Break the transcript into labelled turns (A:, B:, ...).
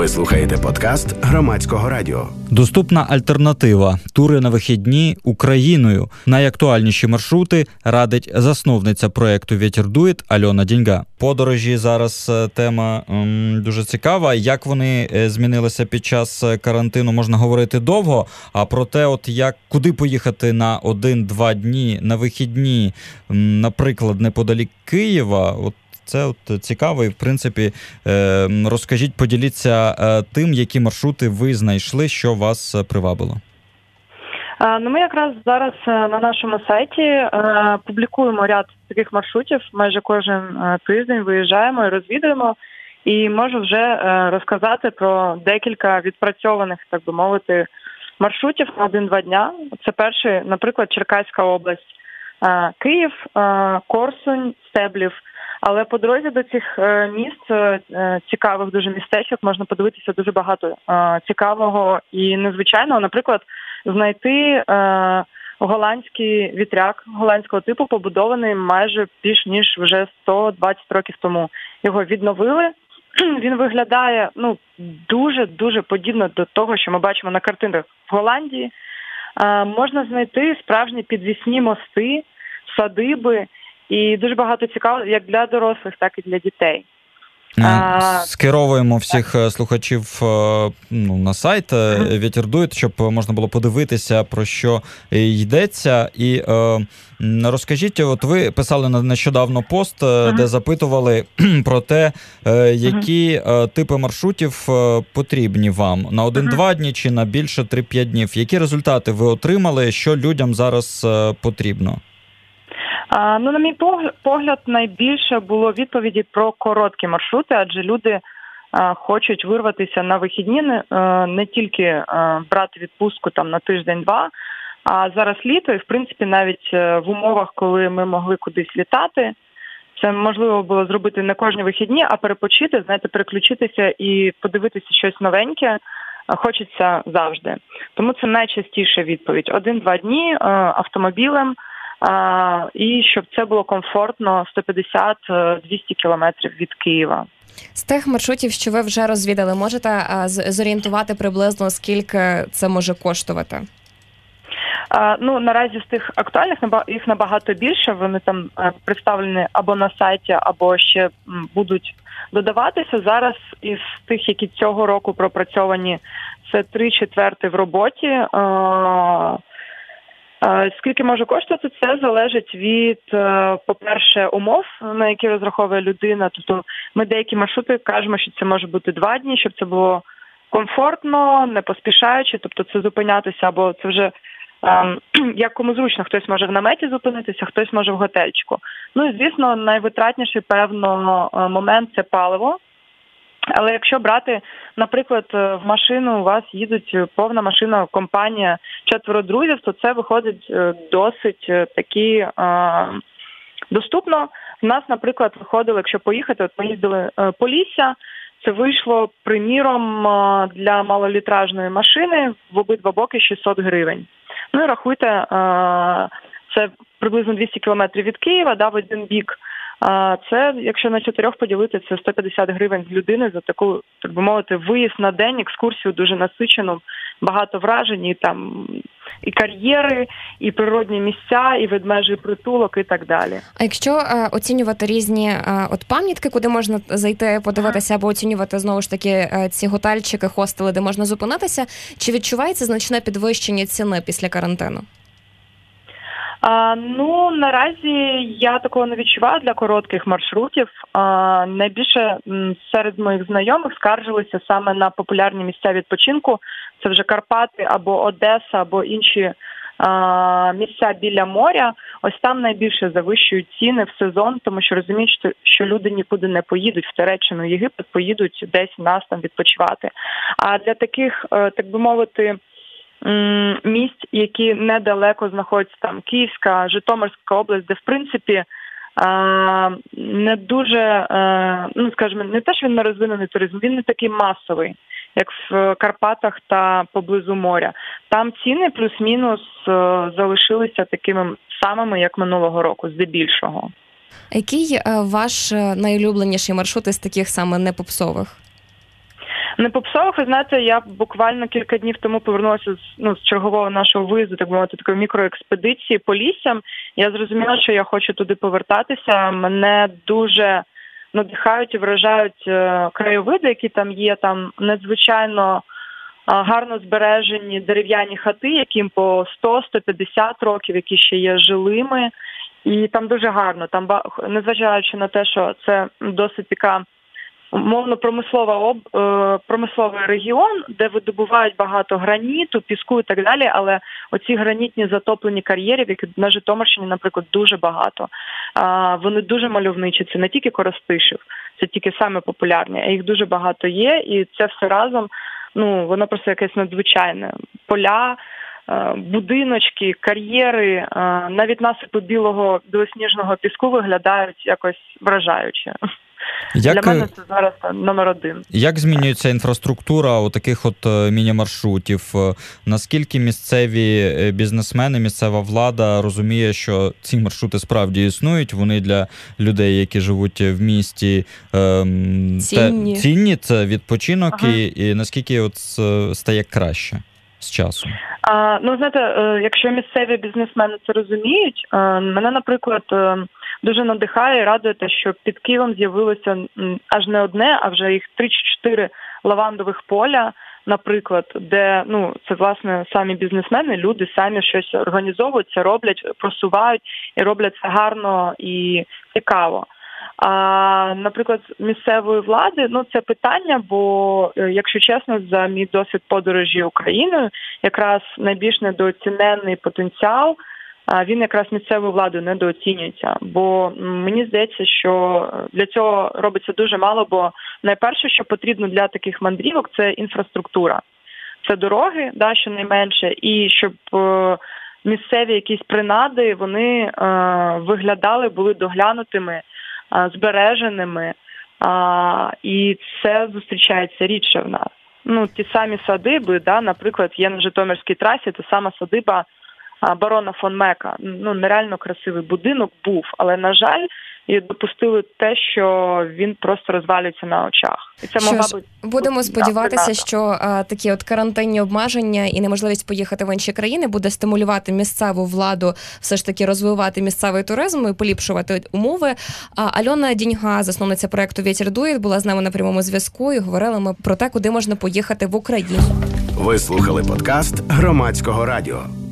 A: Ви слухаєте подкаст Громадського радіо.
B: Доступна альтернатива. Тури на вихідні Україною. Найактуальніші маршрути радить засновниця проєкту «Ветер дует» Альона Деньга. Подорожі зараз тема дуже цікава. Як вони змінилися під час карантину, можна говорити довго. А про те, куди поїхати на 1-2 дні на вихідні, наприклад, неподалік Києва, це цікаво і, в принципі, розкажіть, поділіться тим, які маршрути ви знайшли, що вас привабило.
C: Ми якраз зараз на нашому сайті публікуємо ряд таких маршрутів. Майже кожен тиждень виїжджаємо і розвідуємо. І можу вже розказати про декілька відпрацьованих, так би мовити, маршрутів на 1-2 дня. Це перший, наприклад, Черкаська область, Київ, Корсунь, Стеблів. Але по дорозі до цих міст, цікавих дуже містечок, можна подивитися дуже багато цікавого і незвичайного. Наприклад, знайти голландський вітряк голландського типу, побудований майже більш ніж вже 120 років тому. Його відновили. Він виглядає дуже-дуже подібно до того, що ми бачимо на картинах в Голландії. Можна знайти справжні підвісні мости, садиби, і дуже багато цікавого як для дорослих, так і для дітей.
B: Скеровуємо всіх слухачів на сайт «Ветер дует», щоб можна було подивитися, про що йдеться. І розкажіть, ви писали нещодавно пост, де запитували про те, які типи маршрутів потрібні вам на 1-2 дні чи на більше 3-5 днів. Які результати ви отримали, що людям зараз потрібно?
C: На мій погляд, найбільше було відповіді про короткі маршрути, адже люди хочуть вирватися на вихідні, не тільки брати відпустку там на тиждень-два, а зараз літо, і в принципі навіть в умовах, коли ми могли кудись літати, це можливо було зробити не кожні вихідні, а перепочити, переключитися і подивитися щось новеньке хочеться завжди. Тому це найчастіша відповідь. 1-2 дні автомобілем, і щоб це було комфортно 150-200 кілометрів від Києва.
D: З тих маршрутів, що ви вже розвідали, можете зорієнтувати приблизно, скільки це може коштувати?
C: Наразі з тих актуальних їх набагато більше. Вони там представлені або на сайті, або ще будуть додаватися. Зараз із тих, які цього року пропрацьовані, це 3/4 в роботі. Скільки може коштувати, це залежить від, по-перше, умов, на які розраховує людина. Тобто ми деякі маршрути кажемо, що це може бути 2 дні, щоб це було комфортно, не поспішаючи, тобто це зупинятися, або це вже як кому зручно. Хтось може в наметі зупинитися, хтось може в готельчику. І, звісно, найвитратніший, певно, момент – це паливо. Але якщо брати, наприклад, в машину у вас їдуть повна машина, компанія, 4 друзів, то це виходить досить таки доступно. В нас, наприклад, виходило, якщо поїхати, поїздили Полісся, це вийшло, приміром, для малолітражної машини в обидва боки 600 гривень. І рахуйте, це приблизно 200 кілометрів від Києва, в один бік. Це, якщо на 4 поділити, це 150 гривень з людини за таку, так би мовити, виїзд на день, екскурсію дуже насичену, багато вражень, і там і кар'єри, і природні місця, і ведмежий притулок, і так далі.
D: А якщо оцінювати різні пам'ятки, куди можна зайти, подивитися, або оцінювати, знову ж таки, ці готельчики, хостели, де можна зупинитися, чи відчувається значне підвищення ціни після карантину?
C: Наразі я такого не відчуваю для коротких маршрутів. Найбільше серед моїх знайомих скаржилися саме на популярні місця відпочинку. Це вже Карпати або Одеса, або інші місця біля моря. Ось там найбільше завищують ціни в сезон, тому що розуміють, що люди нікуди не поїдуть в Туреччину, Єгипет, поїдуть десь нас там відпочивати. А для таких, так би мовити, місць, які недалеко знаходяться, там Київська, Житомирська область, де в принципі не дуже, скажімо, не те, що він не розвинений туризм, він не такий масовий, як в Карпатах та поблизу моря. Там ціни плюс-мінус залишилися такими самими, як минулого року, здебільшого.
D: Який ваш найулюбленіший маршрут із таких саме непопсових?
C: Не попсових, ви знаєте, я буквально кілька днів тому повернулася з чергового нашого виїзду, так би мовити, такої мікроекспедиції по лісям. Я зрозуміла, що я хочу туди повертатися. Мене дуже надихають і вражають краєвиди, які там є. Там надзвичайно гарно збережені дерев'яні хати, яким по 100-150 років, які ще є жилими. І там дуже гарно. Там, незважаючи на те, що це досить така умовно-промисловий регіон, де видобувають багато граніту, піску і так далі, але оці гранітні затоплені кар'єрів, які на Житомирщині, наприклад, дуже багато, вони дуже мальовничі. Це не тільки Коростишів, це тільки саме популярні, а їх дуже багато є, і це все разом, воно просто якесь надзвичайне. Поля, будиночки, кар'єри, навіть насипи білосніжного піску виглядають якось вражаюче. Для мене це зараз номер один.
B: Як змінюється інфраструктура у таких міні-маршрутів? Наскільки місцеві бізнесмени, місцева влада розуміє, що ці маршрути справді існують, вони для людей, які живуть в місті, цінні, це відпочинок, і наскільки стає краще з часом?
C: Знаєте, якщо місцеві бізнесмени це розуміють, мене, наприклад, дуже надихає і радує те, що під Києвом з'явилося аж не одне, а вже їх 3-4 лавандових поля, наприклад, де, це, власне, самі бізнесмени, люди самі щось організовують, це роблять, просувають і роблять це гарно і цікаво. А, наприклад, місцевої влади, це питання, бо, якщо чесно, за мій досвід подорожі Україною, якраз найбільш недооцінений потенціал, він якраз місцевою владою недооцінюється. Бо мені здається, що для цього робиться дуже мало, бо найперше, що потрібно для таких мандрівок, це інфраструктура. Це дороги, щонайменше, і щоб місцеві якісь принади, вони виглядали, були доглянутими, збереженими, і це зустрічається рідше в нас. Ті самі садиби, наприклад, є на Житомирській трасі, та сама садиба барона фон Мека. Нереально красивий будинок був, але, на жаль, і допустили те, що він просто розвалюється на очах. І це могла бути...
D: Будемо сподіватися, що такі карантинні обмеження і неможливість поїхати в інші країни буде стимулювати місцеву владу все ж таки розвивати місцевий туризм і поліпшувати умови. Альона Діньга, засновниця проекту «Вєтір дує», була з нами на прямому зв'язку і говорили ми про те, куди можна поїхати в Україну.
A: Ви слухали подкаст Громадського радіо.